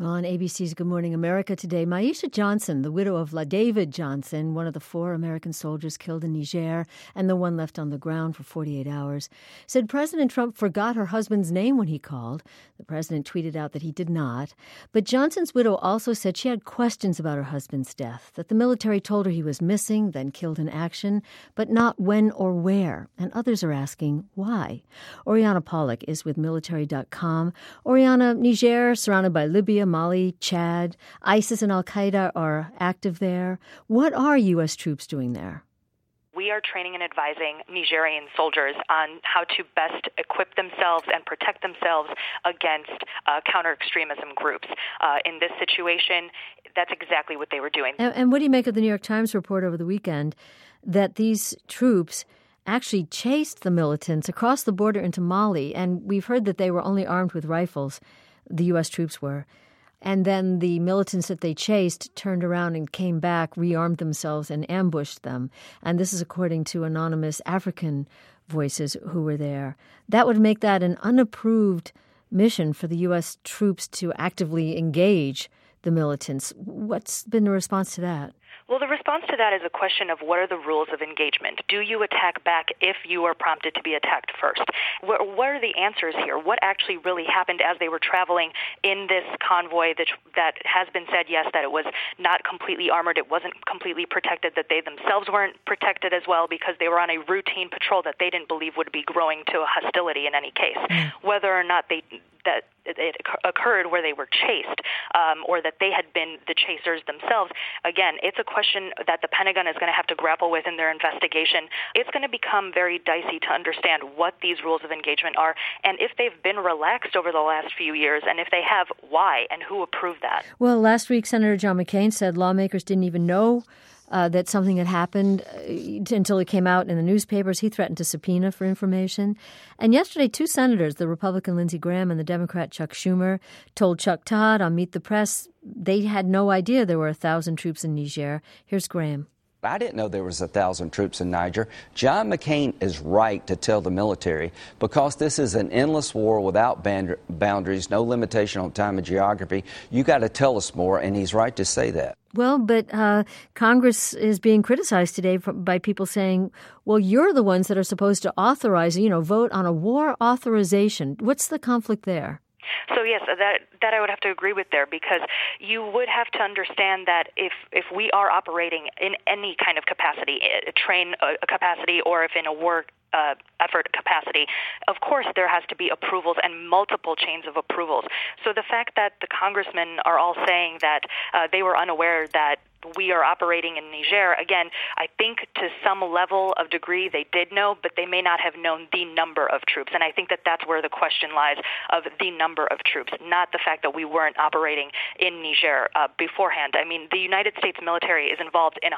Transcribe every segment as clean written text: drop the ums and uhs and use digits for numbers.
On ABC's Good Morning America today, Maisha Johnson, the widow of LaDavid Johnson, one of the 4 American soldiers killed in Niger and the one left on the ground for 48 hours, said President Trump forgot her husband's name when he called. The president tweeted out that he did not. But Johnson's widow also said she had questions about her husband's death, that the military told her he was missing, then killed in action, but not when or where. And others are asking why. Oriana Pollock is with military.com. Oriana, Niger, surrounded by Libya, Mali, Chad, ISIS and al-Qaeda are active there. What are U.S. troops doing there? We are training and advising Nigerian soldiers on how to best equip themselves and protect themselves against counter-extremism groups. In this situation, that's exactly what they were doing. And what do you make of the New York Times report over the weekend that these troops actually chased the militants across the border into Mali? And we've heard that they were only armed with rifles, the U.S. troops were. And then the militants that they chased turned around and came back, rearmed themselves, and ambushed them. And this is according to anonymous African voices who were there. That would make that an unapproved mission for the U.S. troops to actively engage the militants. What's been the response to that? Well, the response to that is a question of what are the rules of engagement? Do you attack back if you are prompted to be attacked first? What are the answers here? What actually really happened as they were traveling in this convoy that has been said, yes, that it was not completely armored, it wasn't completely protected, that they themselves weren't protected as well because they were on a routine patrol that they didn't believe would be growing to a hostility in any case. Whether or not that it occurred where they were chased or that they had been the chasers themselves. Again, it's a question that the Pentagon is going to have to grapple with in their investigation. It's going to become very dicey to understand what these rules of engagement are and if they've been relaxed over the last few years, and if they have, why, and who approved that. Well, last week, Senator John McCain said lawmakers didn't even know that something had happened until it came out in the newspapers. He threatened to subpoena for information. And yesterday, 2 senators, the Republican Lindsey Graham and the Democrat Chuck Schumer, told Chuck Todd on Meet the Press they had no idea there were 1,000 troops in Niger. Here's Graham. I didn't know there was 1,000 troops in Niger. John McCain is right to tell the military because this is an endless war without boundaries, no limitation on time and geography. You got to tell us more, and he's right to say that. Well, but Congress is being criticized today by people saying, well, you're the ones that are supposed to authorize, vote on a war authorization. What's the conflict there? So, yes, that I would have to agree with there, because you would have to understand that if we are operating in any kind of capacity, a train capacity, or if in a war effort capacity, of course there has to be approvals and multiple chains of approvals. So the fact that the congressmen are all saying that they were unaware that we are operating in Niger, again, I think to some level of degree they did know, but they may not have known the number of troops. And I think that that's where the question lies, of the number of troops, not the fact that we weren't operating in Niger beforehand. I mean, the United States military is involved in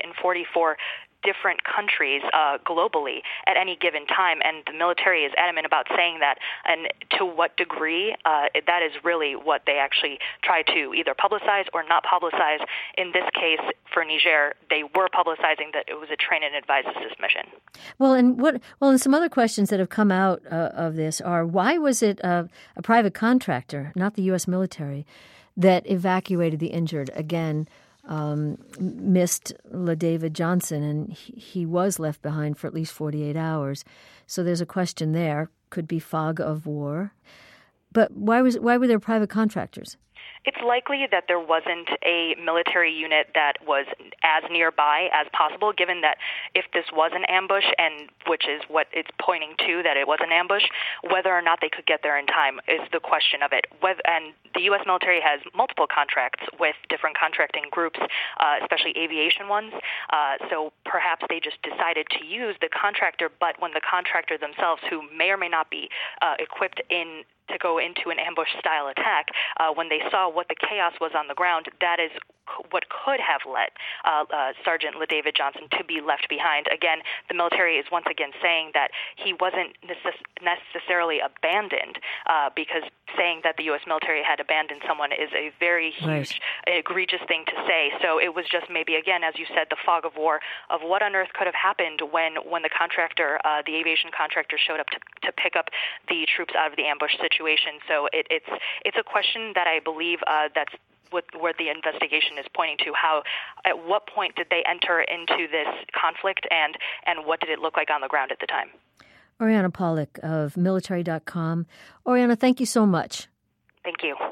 144 different countries globally at any given time, and the military is adamant about saying that. And to what degree, that is really what they actually try to either publicize or not publicize. In this case, for Niger, they were publicizing that it was a train and advise assist mission. Well, and some other questions that have come out of this are, why was it a private contractor, not the U.S. military, that evacuated the injured? Again, missed LaDavid Johnson, and he was left behind for at least 48 hours. So there's a question there. Could be fog of war. But why were there private contractors? It's likely that there wasn't a military unit that was as nearby as possible, given that if this was an ambush, and which is what it's pointing to, that it was an ambush, whether or not they could get there in time is the question of it. And the U.S. military has multiple contracts with different contracting groups, especially aviation ones. So perhaps they just decided to use the contractor, but when the contractor themselves, who may or may not be equipped to go into an ambush-style attack, when they saw what the chaos was on the ground, that is could have led Sergeant LaDavid Johnson to be left behind. Again, the military is once again saying that he wasn't necessarily abandoned, because saying that the U.S. military had abandoned someone is a very huge, egregious thing to say. So it was just maybe, again, as you said, the fog of war of what on earth could have happened when the contractor, the aviation contractor, showed up to pick up the troops out of the ambush situation. So it's a question that I believe that's where the investigation is pointing to. At what point did they enter into this conflict, and what did it look like on the ground at the time? Oriana Pollock of military.com. Oriana, thank you so much. Thank you.